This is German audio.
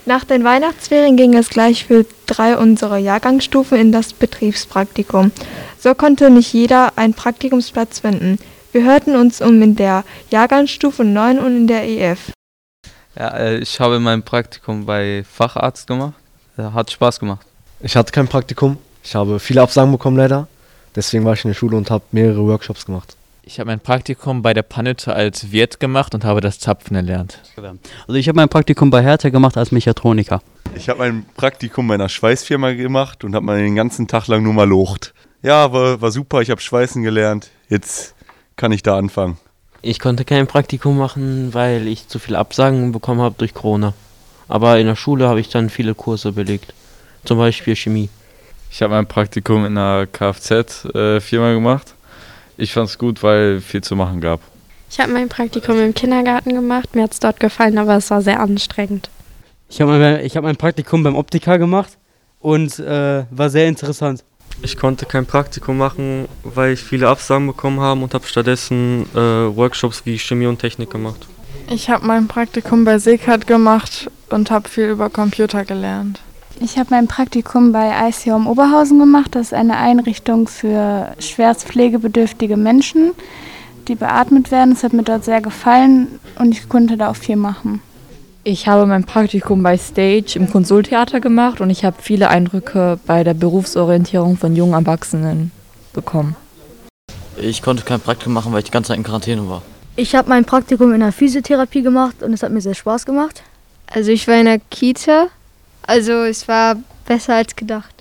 Nach den Weihnachtsferien ging es gleich für 3 unserer Jahrgangsstufen in das Betriebspraktikum. So konnte nicht jeder einen Praktikumsplatz finden. Wir hörten uns um in der Jahrgangsstufe 9 und in der EF. Ja, ich habe mein Praktikum bei Facharzt gemacht. Hat Spaß gemacht. Ich hatte kein Praktikum. Ich habe viele Absagen bekommen leider. Deswegen war ich in der Schule und habe mehrere Workshops gemacht. Ich habe mein Praktikum bei der Panette als Wirt gemacht und habe das Zapfen erlernt. Also ich habe mein Praktikum bei Hertha gemacht als Mechatroniker. Ich habe mein Praktikum bei einer Schweißfirma gemacht und habe mal den ganzen Tag lang nur mal locht. Ja, war super, ich habe Schweißen gelernt. Jetzt kann ich da anfangen. Ich konnte kein Praktikum machen, weil ich zu viele Absagen bekommen habe durch Corona. Aber in der Schule habe ich dann viele belegt. Zum Beispiel Chemie. Ich habe mein Praktikum in einer Kfz-Firma gemacht. Ich fand es gut, weil viel zu machen gab. Ich habe mein Praktikum im Kindergarten gemacht. Mir hat es dort gefallen, aber es war sehr anstrengend. Ich hab mein Praktikum beim Optiker gemacht und war sehr interessant. Ich konnte kein Praktikum machen, weil ich viele Absagen bekommen habe und habe stattdessen Workshops wie Chemie und Technik gemacht. Ich habe mein Praktikum bei Seekat gemacht und habe viel über Computer gelernt. Ich habe mein Praktikum bei ICOM Oberhausen gemacht. Das ist eine Einrichtung für schwerst pflegebedürftige Menschen, die beatmet werden. Das hat mir dort sehr gefallen und ich konnte da auch viel machen. Ich habe mein Praktikum bei Stage im Konsultheater gemacht und ich habe viele Eindrücke bei der Berufsorientierung von jungen Erwachsenen bekommen. Ich konnte kein Praktikum machen, weil ich die ganze Zeit in Quarantäne war. Ich habe mein Praktikum in der Physiotherapie gemacht und es hat mir sehr Spaß gemacht. Also ich war in der Kita, also es war besser als gedacht.